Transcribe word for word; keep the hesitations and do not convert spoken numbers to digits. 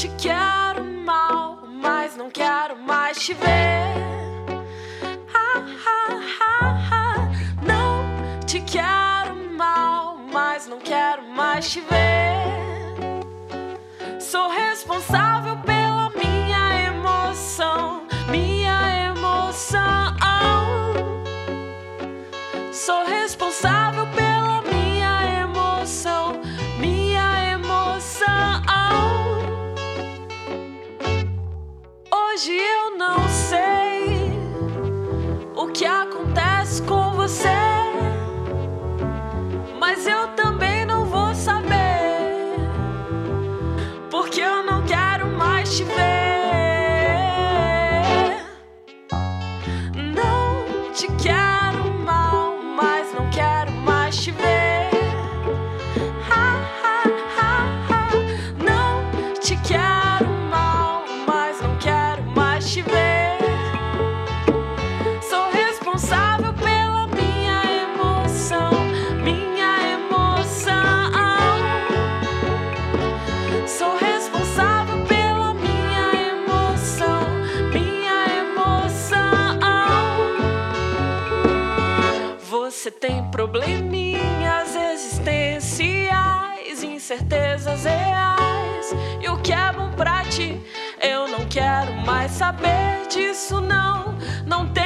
te quero mal, mas não quero mais te ver. Ah, ah, ah, ah. Não te quero mal, mas não quero mais te ver. Sou responsável pela minha emoção, minha emoção. Sou responsável pela minha emoção, minha emoção. Hoje eu não sei o que acontece com você, mas eu também não vou saber, porque eu não quero mais te ver. Não te quero mal, mas não quero mais te ver. Ah, ah, ah, ah. Não te quero mal, mas não quero mais te ver. Sou responsável pela minha emoção, minha emoção. Sou responsável pela minha emoção, minha emoção. Você tem probleminhas existenciais, incertezas reais. E o que é bom pra ti, eu não quero mais saber disso, não. Não tem